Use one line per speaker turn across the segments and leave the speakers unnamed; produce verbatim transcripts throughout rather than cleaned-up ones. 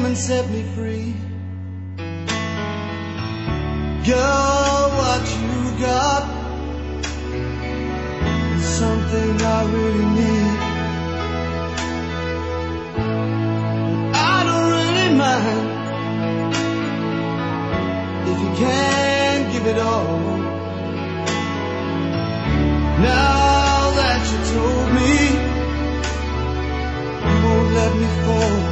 and set me free. Girl, what you got is something I really need. I don't really mind if you can't give it all. Now that you told me you won't let me fall.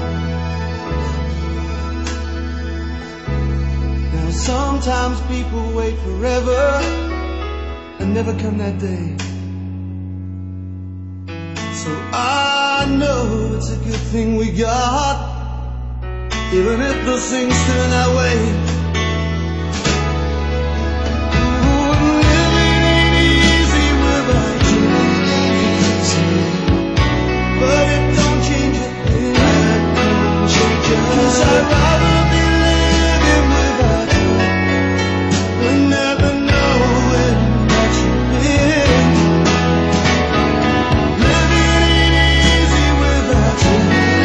Now sometimes people wait forever and never come that day. So I know it's a good thing we got, even if those things turn our way. But it don't change a thing. Cause I'd rather be living without you than never knowing that you've been. Living ain't easy without you.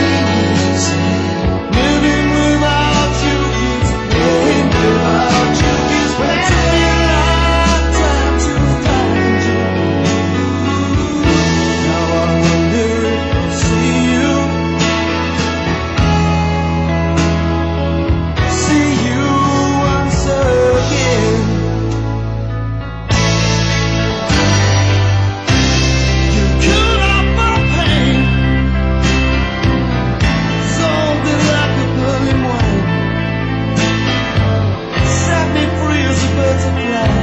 Living without you keeps pain. Without you keeps pain. It took me a long time to find you. Now I wonder if I'll see you, see you once again. You cool off my pain, something like a burning wine, set me free as a bird to fly.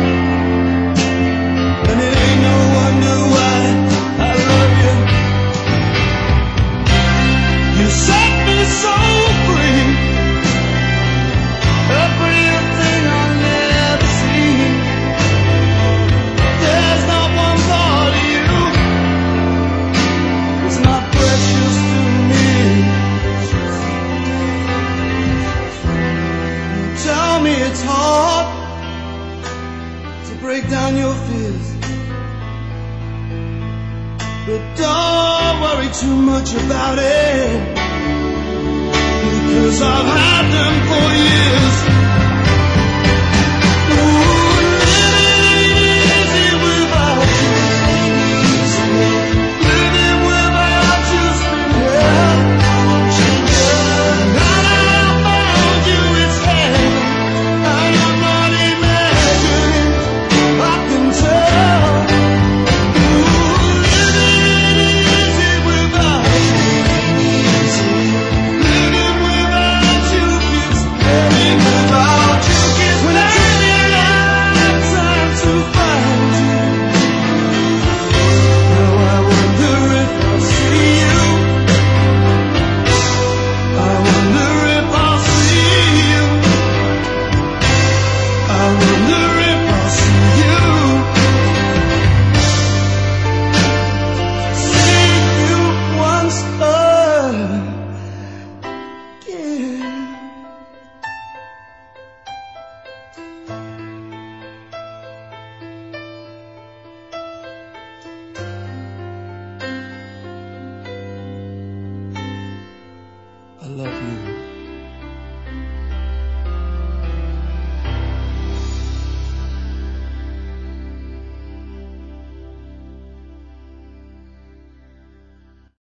And it ain't no wonder why I love you. You set me so free, a freer thing I'll never see. There's not one part of you that's not precious to me. You tell me it's hard to break down your fears, but don't worry too much about it, because I've had them for years.